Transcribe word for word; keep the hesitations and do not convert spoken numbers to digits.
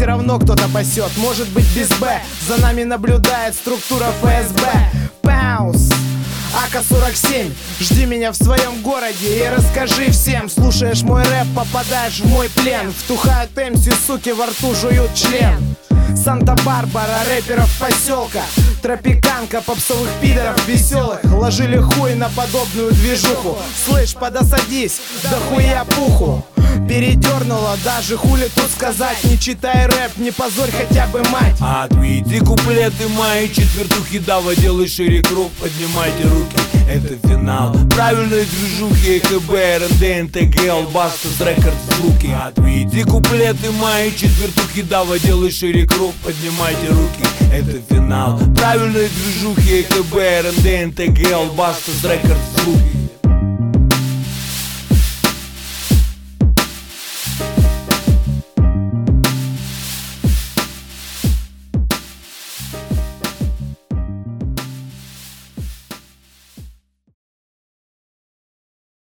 равно кто-то пасет, может быть без Б. За нами наблюдает структура ФСБ. Паус А К сорок семь, жди меня в своем городе и расскажи всем. Слушаешь мой рэп, попадаешь в мой плен. Втухают эм си, суки, во рту жуют член. Санта-Барбара, рэперов поселка, тропиканка, попсовых пидоров веселых. Ложили хуй на подобную движуху. Слышь, подосадись, да хуя пуху. Передернула, даже хули тут сказать. Не читай рэп, не позорь хотя бы мать. Отведи куплеты мои, четвертухи, давай делай шире круг. Поднимайте руки, это финал правильной движухи. Э К Б, Р Н Д, Н Т Г, Албастус, Рекорд, звуки. Отведи куплеты мои, четвертухи, давай делай шире круг. Поднимайте руки, это финал правильной движухи. Э К Б, Р Н Д, Н Т Г, Албастус, Рекорд, звуки.